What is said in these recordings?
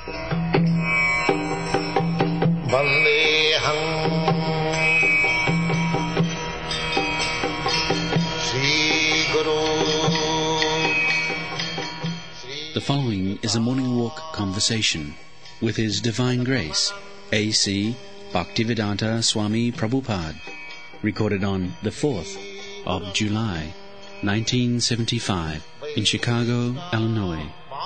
Vandeham Sri Guru. The following is a morning walk conversation with His Divine Grace, A.C. Bhaktivedanta Swami Prabhupada, recorded on the 4th of July, 1975, in Chicago, Illinois.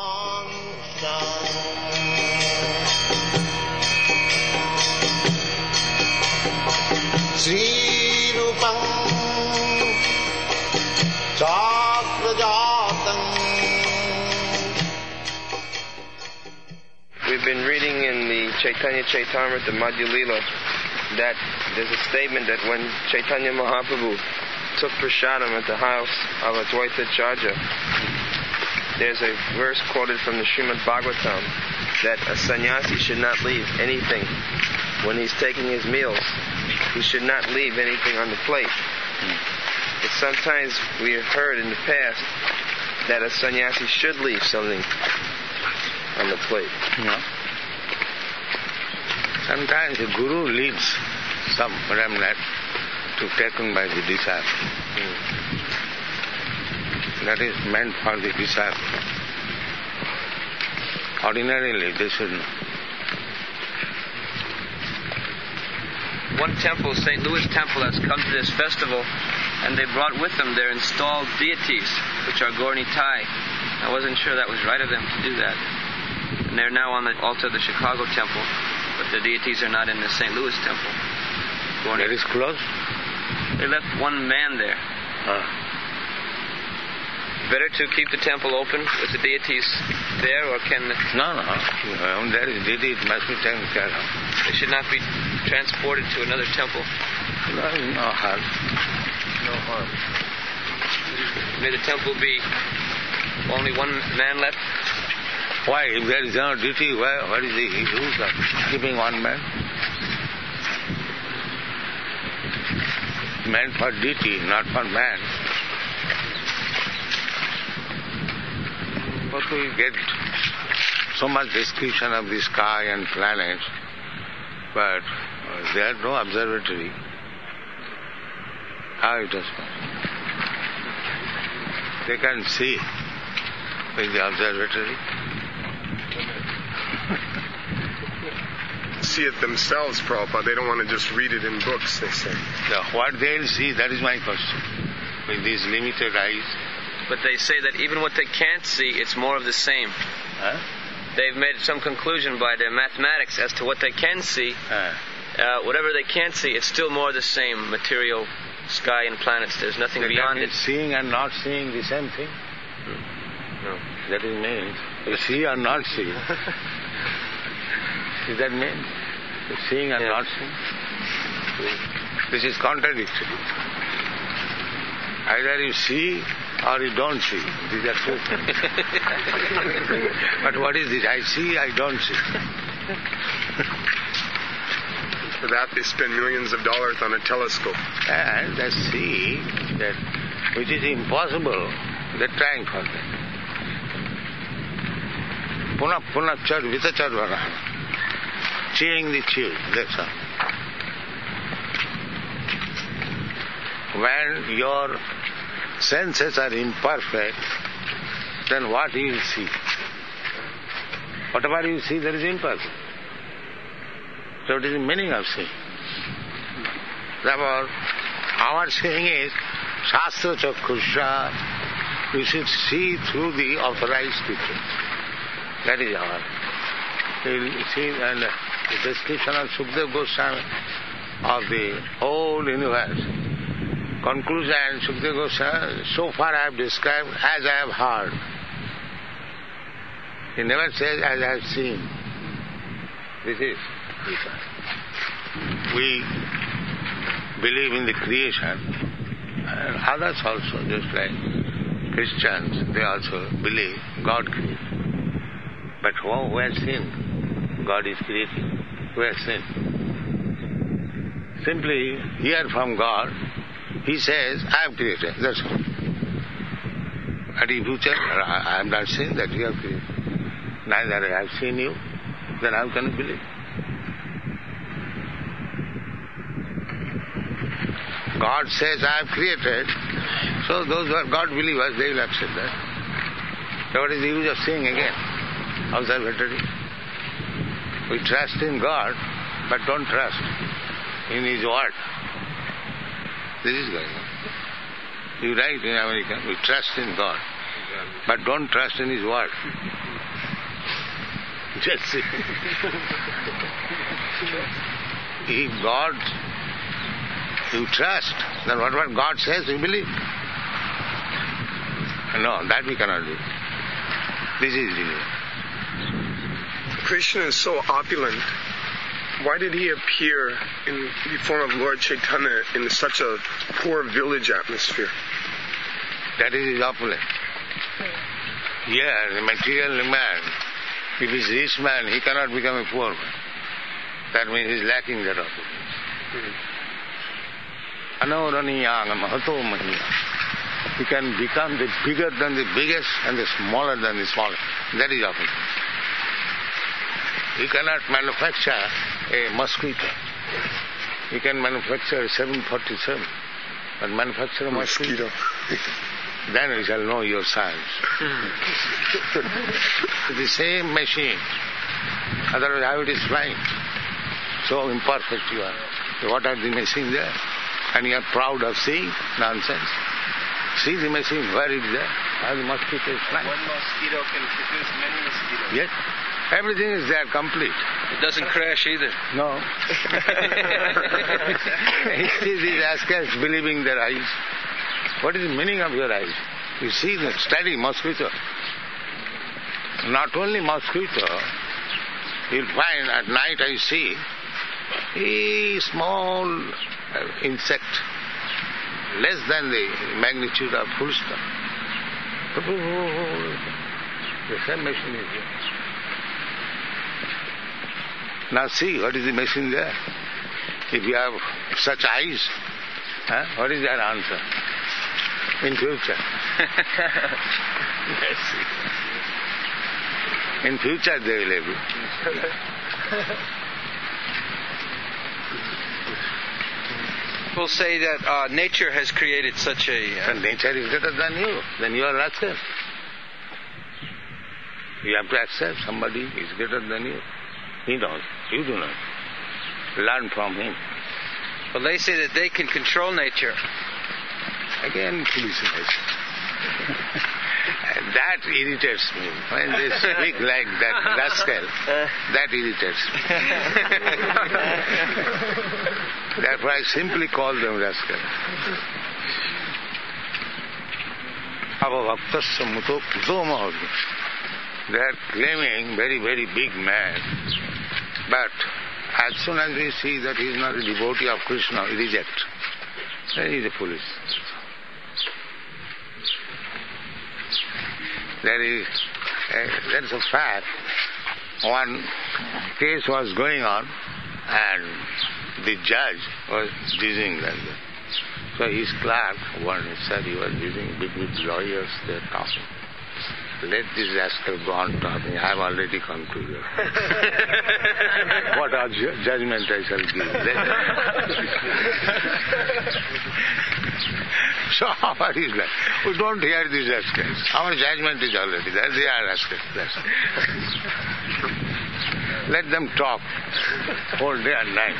Sri Rupam Chakrajatam. We've been reading in the Chaitanya Chaitamrita Madhya Lila that there's a statement that when Chaitanya Mahaprabhu took prasadam at the house of Advaita Acharya, there's a verse quoted from the Srimad Bhagavatam that a sannyasi should not leave anything when he's taking his meals. He should not leave anything on the plate. But sometimes we have heard in the past that a sannyasi should leave something on the plate. Yeah. Sometimes the guru leaves some remnant to taken by the disciple. That is meant for the disciple. Ordinarily they should not. One temple, St. Louis Temple, has come to this festival, and they brought with them their installed deities, which are Gaur Nitai. I wasn't sure that was right of them to do that. And they're now on the altar of the Chicago Temple, but the deities are not in the St. Louis Temple. That is closed? They left one man there. Better to keep the temple open with the deities there, or can... No. There is deity, it must be taken care of. They should not be transported to another temple? No harm. No harm. May the temple be only one man left? Why? If there is no deity, what is the use of keeping one man? Meant for deity, not for man. But we get so much description of the sky and planets, but there is no observatory. How it is possible? They can see with the observatory. See it themselves, Prabhupada. They don't want to just read it in books, they say. What they'll see, that is my question. With these limited eyes. But they say that even what they can't see, it's more of the same. Huh? They've made some conclusion by their mathematics as to what they can see. Whatever they can't see, it's still more the same material sky and planets. There's nothing beyond it. Seeing and not seeing the same thing? No. That is means. You see or not see. Does that mean? Seeing and not seeing? This is contradictory. Either you see or you don't see. These are two things. But what is this? I see, I don't see. For that, they spend millions of dollars on a telescope. And they see that which is impossible, they're trying for that. Puna chad vitachad varana. Seeing the tube, that's all. When your senses are imperfect, then what you see? Whatever you see, there is imperfect. So it is the meaning of seeing. Therefore, our seeing is Shastra Chaksha. You should see through the authorized people. That is our. You see, and the description of Sukadeva Goswami of the whole universe. Conclusion, Sukadeva Goswami, so far I have described as I have heard. He never says as I have seen. This is. We believe in the creation, and others also, just like Christians, they also believe God created. But who has sinned? God is creating. Who has sinned? Simply hear from God, He says, I have created, that's all. And if you say, I have not seen that you have created, neither I have seen you, then how can you believe? God says, I have created. So those who are God believers, they will accept that. So what is the use of saying again? Observatory. We trust in God, but don't trust in His word. This is going on. You write in America, we trust in God, but don't trust in His word. Just see. If God you trust, then what God says, you believe. No, that we cannot do. This is religion. Krishna is so opulent. Why did he appear in the form of Lord Chaitanya in such a poor village atmosphere? That is his opulence. Yeah, the material man, if he is a rich man, he cannot become a poor man. That means he is lacking that opulence. Anoraniyang mahato mahiya. He can become the bigger than the biggest and the smaller than the smallest. That is opulence. He cannot manufacture a mosquito. He can manufacture a 747, but manufacture a mosquito. Then we shall know your science. The same machine. Otherwise, how it is flying? So imperfect you are. What are the machines there? And you are proud of seeing? Nonsense. See the machine, where it is there? How the mosquito is flying. One mosquito can produce many mosquitoes. Yes. Everything is there, complete. It doesn't crash either. No. These rascals believing their eyes. What is the meaning of your eyes? You see the study mosquito. Not only mosquito, you'll find at night I see a small insect, less than the magnitude of full stop. The same machine is here. Now see, what is the machine there? If you have such eyes, what is their answer? In future. Yes. In future they will have it. People say that nature has created such a... And nature is greater than you. Then you are rascal. You have to accept somebody is greater than you. He knows. You do not. Learn from him. Well, they say that they can control nature. Again, foolishness. That irritates me. When they speak like that rascal, that irritates me. Therefore I simply call them rascal. They are claiming very, very big man. But as soon as we see that he is not a devotee of Krishna, we reject. Then he is a foolish. There is a fact. One case was going on and the judge was using like that. So his clerk said he was using big lawyers, they are talking. Let this rascal go on talking. I have already concluded. What judgment I shall give? So what is that? We don't hear these rascals. Our judgment is already there. They are rascals. Let them talk whole day and night.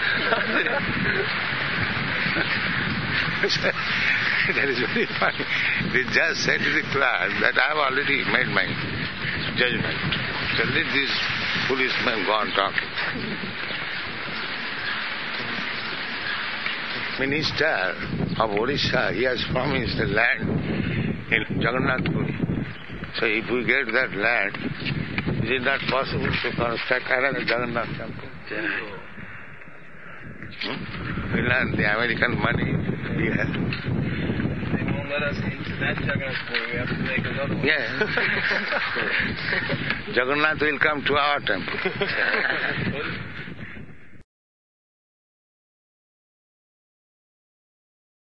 That is very funny. The judge said to the clerk that I have already made my judgment. So let these policemen go on talking. Minister of Odisha, he has promised the land in Jagannath Puri. So if we get that land, is it not possible to construct another Jagannath temple? We'll learn the American money here. They won't let us into that Jagannath Puri. We have to make another one. Yeah. Jagannath will come to our temple.